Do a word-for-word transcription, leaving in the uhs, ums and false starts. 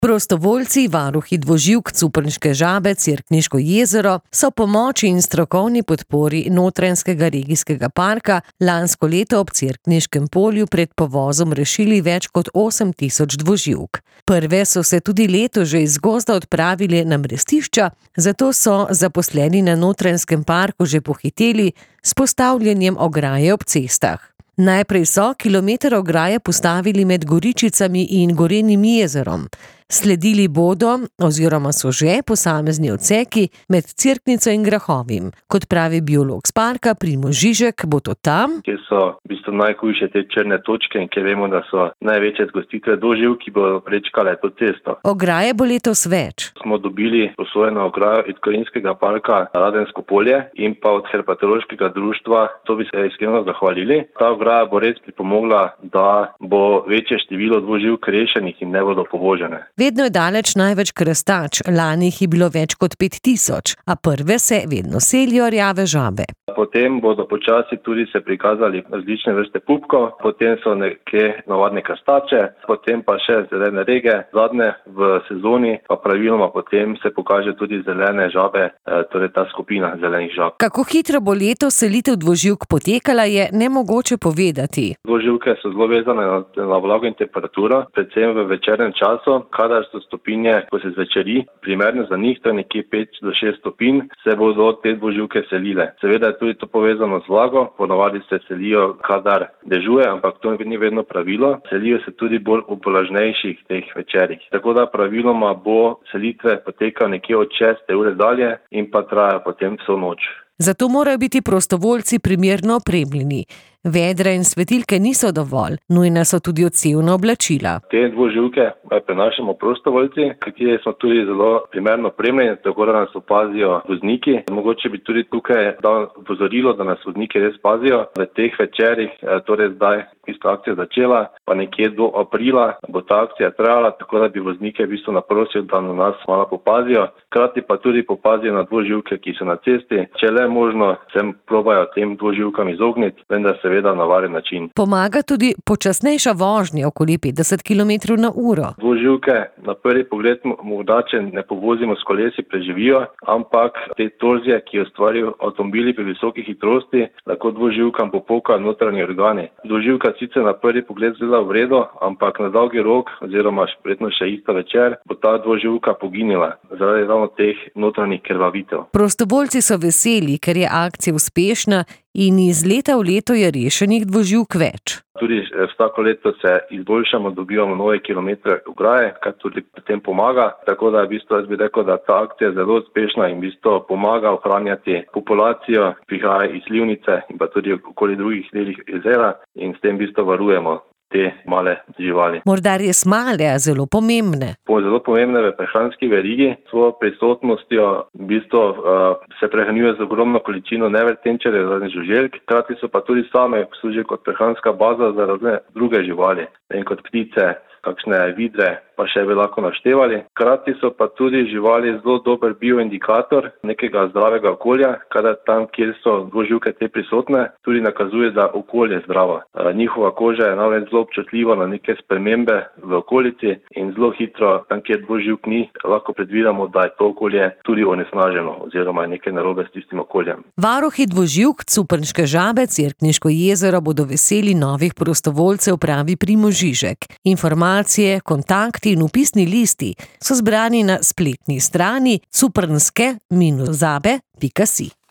Prostovoljci, varuhi dvoživk Cuprniške Žabe, Cerkniško jezero so pomoči in strokovni podpori Notranjskega regijskega parka lansko leto ob Cerkniškem polju pred povozom rešili več kot osem tisoč dvoživk. Prve so se tudi leto že iz gozda odpravili na mrestišča, zato so zaposleni na Notranjskem parku že pohiteli s postavljanjem ograje ob cestah. Najprej so kilometer ograje postavili med Goričicami in Gorenjim jezerom. Sledili bodo oziroma so že posamezni odseki med Cerknico in Grahovim. Kot pravi biolog s parka Primož Žižek, bo to tam, kjer so v bistvu najhujše te črne točke in kjer vemo, da so največje zgostitve dvoživk, ki bodo prečkale to cesto. Ograje bo letos več. Smo dobili posojeno ograjo iz Gorenjskega parka Radensko polje in pa od herpetološkega društva, to bi se iskreno zahvalili. Ta ograja bo res pripomogla, da bo večje število dvoživk rešenih in ne bodo povožene. Vedno je daleč največ krastač, lani jih je bilo več kot pet tisoč, a prve se vedno selijo rjave žabe. Potem bodo počasi tudi se prikazali različne vrste pupkov, potem so nekje navadne krastače, potem pa še zelene rege, zadnje v sezoni pa praviloma potem se pokaže tudi zelene žabe, torej ta skupina zelenih žab. Kako hitro bo letos selitev dvoživk potekala, je nemogoče povedati. Dvoživke so zelo vezane na, na vlago in temperaturo, predvsem v večernem času, kadar so stopinje, ko se zvečeri, primerno za njih, to je nekje pet do šest stopinj, se bodo te dvoživke selile. Seveda je tudi to povezano z vlago, ponavadi se selijo, kadar dežuje, ampak to ni vedno pravilo. Selijo se tudi bolj v vlažnejših teh večerih. Tako da praviloma bo selitve potekal nekje od šeste ure dalje in pa traja potem vso noč. Zato morajo biti prostovoljci primerno opremljeni. Vedra in svetilke niso dovolj, nujna so tudi odsevna oblačila. Te dvoživke prenašamo prostovoljci, kateri smo tudi zelo primerno opremljeni, tako da nas opazijo vozniki. Mogoče bi tudi tukaj dal opozorilo, da nas vozniki res pazijo. V teh večerih, torej zdaj, ko je akcija začela, pa nekje do aprila bo ta akcija trajala, tako da bi voznike v bistvu naprosil, da na nas malo popazijo. Hkrati pa tudi popazijo na dvoživke, ki so na cesti. Če le možno, se probajo tem dvoživkam izogniti, vendar se seveda na varen način. Pomaga tudi počasnejša vožnja okoli petdeset kilometrov na uro. Dvoživke na prvi pogled morda, če ne povozimo s kolesi, preživijo, ampak te torzije, ki ustvarijo avtomobili pri visoki hitrosti, lahko dvoživkam popokajo notranji organi. Dvoživka sicer na prvi pogled zgleda v redu, ampak na dolgi rok, oziroma verjetno še ista večer, bo ta dvoživka poginila zaradi ravno teh notranjih krvavitev. Prostovoljci so veseli, ker je akcija uspešna in iz leta v leto je rešenih dvoživk več. Tudi vsako leto se izboljšamo, dobivamo nove kilometre ograje, kar tudi pri tem pomaga. Tako da v bistvu jaz bi rekel, da ta akcija je zelo uspešna in v bistvu pomaga ohranjati populacijo, prihaja iz slivnice in pa tudi okoli drugih delih jezera in s tem v bistvu varujemo te male živali. Morda res male, a zelo pomembne. Po zelo pomembne v prehranski verigi, svojo prisotnostjo v bistvu uh, se prehranjuje z ogromno količino nevrtenčarjev, raznih žuželk, hkrati so pa tudi same služijo kot prehranska baza za razne druge živali, in kot ptice, kakšne vidre, pa še bi lahko naštevali. Hkrati so pa tudi živali zelo dober bioindikator nekega zdravega okolja, kadar tam, kjer so dvoživke te prisotne, tudi nakazuje, da okolje je zdravo. Njihova koža je namreč zelo občutljiva na neke spremembe v okolici in zelo hitro, tam, kjer dvoživk ni, lahko predvidimo, da je to okolje tudi onesnaženo oziroma je nekaj narobe s tistim okoljem. Varuhi dvoživk Cuprniške Žabe, Cerkniško jezero bodo veseli novih prostovoljcev, pravi Primož Žižek. Informacije, kontakti in upisni listi so zbrani na spletni strani cuprnske zabe pika si.